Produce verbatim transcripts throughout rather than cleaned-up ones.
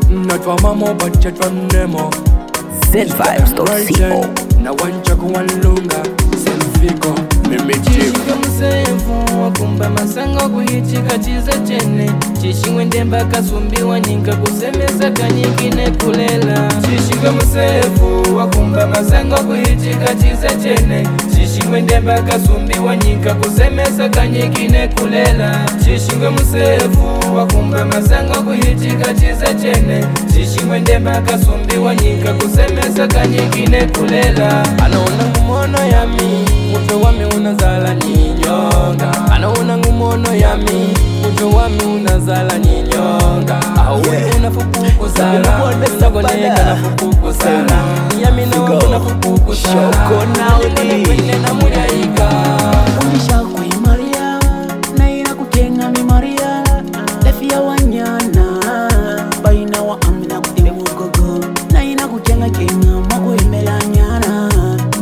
Not for mama but chat from Nemo. Z vibes dot co. Na one chako one lunga Senfiko Mimi chip Chishika msefu wakumba masango kuhichika chiza chene Chishingwe ndemba kasumbi wanyinka kusemesa kanyikine kulela Chishika msefu wakumba masango kuhichika chiza chene Chishingwe ndemba kasumbi wanyinka kusemesa kanyikine kulela Chishingwe msefu wakumba masango kuhichika chiza chene Chishingwe ndemba kasumbi wanyinka kusemesa kanyikine kulela Anaona ngumono yami Muto wami unazala ninyonga Anaona ngumono yami Muto wami unazala ninyonga Awe unafupuku sala Unagoneka nafupuku sala Yami na wangu nafupuku sala Unagoneka kwene na muriaika Unisha kui Maria Na ina kutenga mi Maria Lefia wanyana Baina wa amina kutime mugogo Na ina kutenga kenga Mago imela nyana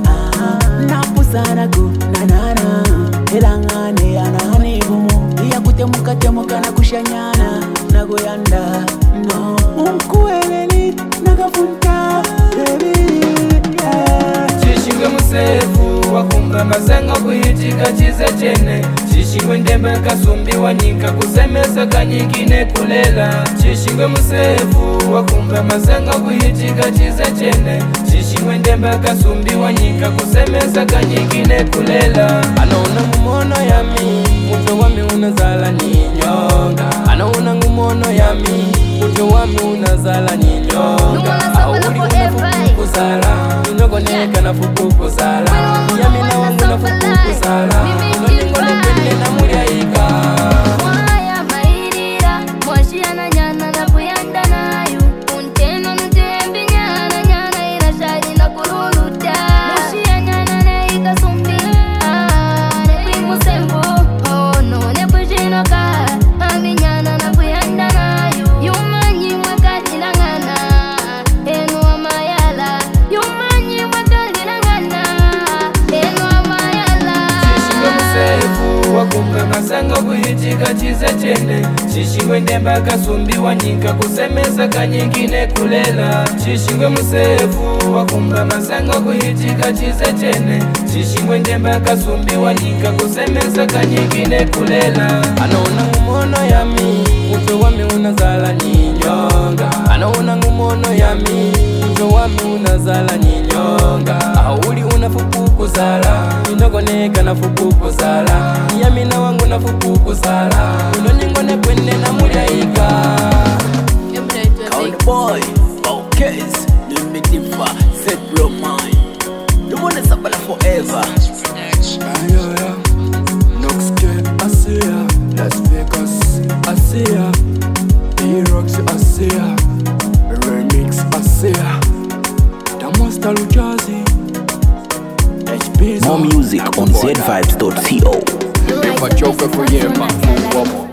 Napusana ku nanana Elangane anahani gumu Iya kutemuka temuka na kushanyana Nagoyanda no Unkueleli nagafunta Baby yeah. Chishingwe msefu wakumba masango kuhichika chiza chene Chishingwe ndemba kasumbi wanyinka kusemesa kanyikine kulela Chishingwe msefu wakumba masango kuhichika chiza chene Chishingwe ndemba kasumbi wanyinka kusemesa kanyikine kulela Anaona ngumono yami Muto wami unazala ninyonga Anaona ngumono yami Muto wami unazala ninyonga Auli unafuku kusala Unagoneka na fuku kusala Yami na wangu na fuku kusala Unoningone kwene na muriaika Mwaya mairira Mwashia na nyana na kuyanda nayu Unteno nutembi nyana nyana irashari na kuruluta Mwashia nyana na ikasumbi Nekwi musembo Oh no nepujinoka Ami nyana na kuyanda nayu Yumanyi mwakati na ngana Enu wa mayala Yumanyi mwakati na ngana Enu wa mayala Chishingwe msefu wakumba masango kuhichika chiza chene Chishingwe ndemba kasumbi wanyinka kusemesa kanyikine kulela Chishingwe msefu wakumba masango kuhichika chiza chene Chishingwe ndemba kasumbi wanyinka kusemesa kanyikine kulela Anaona ngumono yami Muto wami unazala ninyonga Anaona ngumono yami Muto wami unazala ninyonga Auli unafupuku sala Unagoneka na fupuku sala Yami na wangu na fupuku sala Unoningone kwene na muriaika Count boy Focus Limited for Set blow mine You wanna sabala forever Ayaya Noxke Asia Las Vegas Asia E-Roxy Asia Remix Asia Damasta Lujazi H B More music on Z vibes dot co. Never joke for you, man.